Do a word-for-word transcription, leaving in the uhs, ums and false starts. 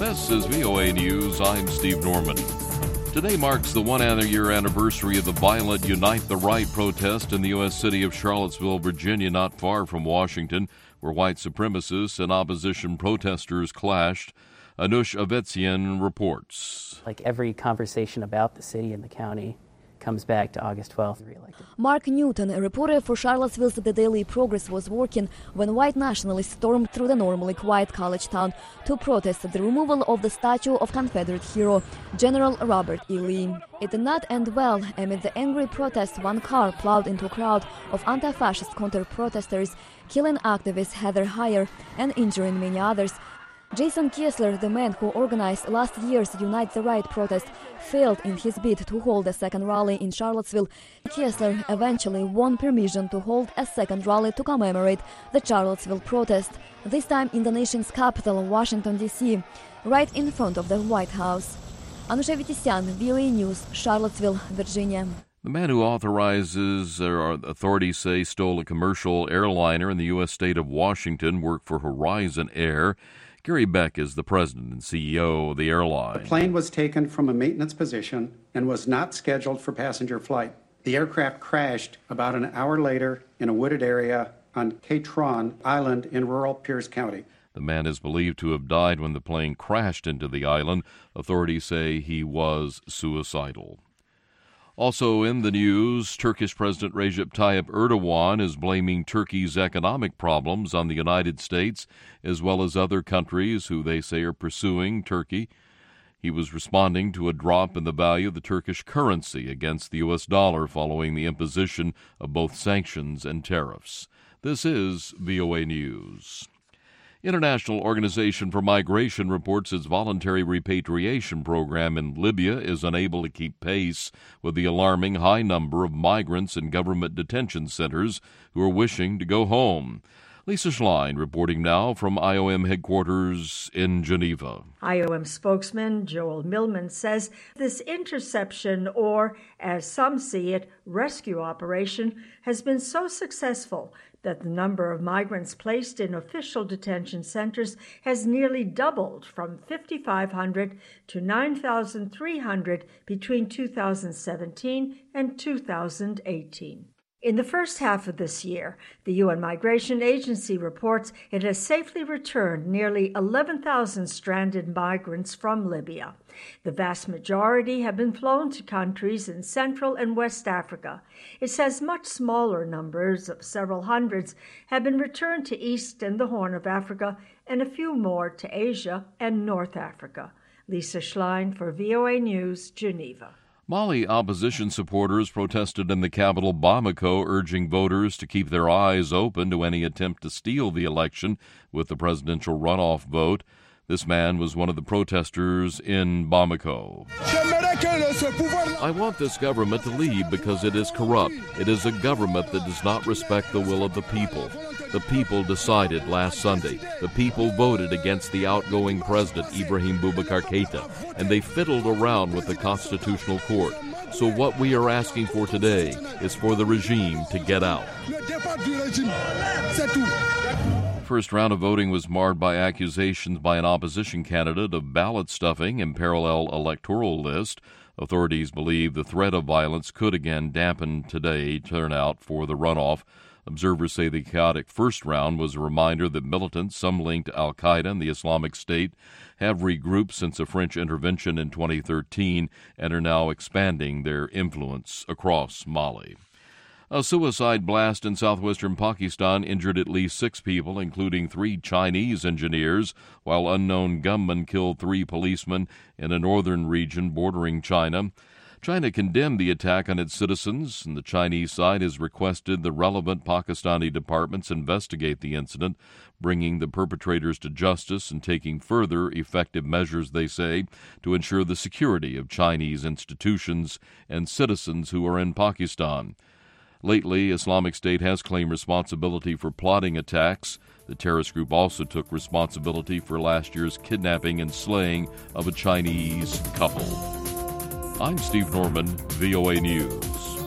This is V O A News. I'm Steve Norman. Today marks the one-year anniversary of the violent Unite the Right protest in the U S city of Charlottesville, Virginia, not far from Washington, where white supremacists and opposition protesters clashed. Anush Avetzian reports. Like every conversation about the city and the county comes back to August twelfth, reelected. Mark Newton, a reporter for Charlottesville's The Daily Progress, was working when white nationalists stormed through the normally quiet college town to protest the removal of the statue of Confederate hero General Robert E. Lee. It did not end well. Amid the angry protests, one car plowed into a crowd of anti-fascist counter-protesters, killing activist Heather Heyer and injuring many others. Jason Kessler, the man who organized last year's Unite the Right protest, failed in his bid to hold a second rally in Charlottesville. Kessler eventually won permission to hold a second rally to commemorate the Charlottesville protest, this time in the nation's capital, Washington, D C, right in front of the White House. Anusha Avetzian, V O A News, Charlottesville, Virginia. The man who authorizes, or authorities say, stole a commercial airliner in the U S state of Washington worked for Horizon Air. Gary Beck is the president and C E O of the airline. The plane was taken from a maintenance position and was not scheduled for passenger flight. The aircraft crashed about an hour later in a wooded area on Catron Island in rural Pierce County. The man is believed to have died when the plane crashed into the island. Authorities say he was suicidal. Also in the news, Turkish President Recep Tayyip Erdogan is blaming Turkey's economic problems on the United States as well as other countries who they say are pursuing Turkey. He was responding to a drop in the value of the Turkish currency against the U S dollar following the imposition of both sanctions and tariffs. This is V O A News. International Organization for Migration reports its voluntary repatriation program in Libya is unable to keep pace with the alarming high number of migrants in government detention centers who are wishing to go home. Lisa Schlein reporting now from I O M headquarters in Geneva. I O M spokesman Joel Millman says this interception, or as some see it, rescue operation, has been so successful that the number of migrants placed in official detention centers has nearly doubled from fifty-five hundred to nine thousand three hundred between two thousand seventeen and two thousand eighteen. In the first half of this year, the U N Migration Agency reports it has safely returned nearly eleven thousand stranded migrants from Libya. The vast majority have been flown to countries in Central and West Africa. It says much smaller numbers of several hundreds have been returned to East and the Horn of Africa, and a few more to Asia and North Africa. Lisa Schlein for V O A News, Geneva. Mali opposition supporters protested in the capital Bamako, urging voters to keep their eyes open to any attempt to steal the election with the presidential runoff vote. This man was one of the protesters in Bamako. I want this government to leave because it is corrupt. It is a government that does not respect the will of the people. The people decided last Sunday. The people voted against the outgoing president, Ibrahim Boubacar Keita, and they fiddled around with the Constitutional Court. So what we are asking for today is for the regime to get out. First round of voting was marred by accusations by an opposition candidate of ballot stuffing and parallel electoral list. Authorities believe the threat of violence could again dampen today turnout for the runoff. Observers say the chaotic first round was a reminder that militants, some linked to al-Qaeda and the Islamic State, have regrouped since a French intervention in twenty thirteen and are now expanding their influence across Mali. A suicide blast in southwestern Pakistan injured at least six people, including three Chinese engineers, while unknown gunmen killed three policemen in a northern region bordering China. China condemned the attack on its citizens, and the Chinese side has requested the relevant Pakistani departments investigate the incident, bringing the perpetrators to justice and taking further effective measures, they say, to ensure the security of Chinese institutions and citizens who are in Pakistan. Lately, Islamic State has claimed responsibility for plotting attacks. The terrorist group also took responsibility for last year's kidnapping and slaying of a Chinese couple. I'm Steve Norman, V O A News.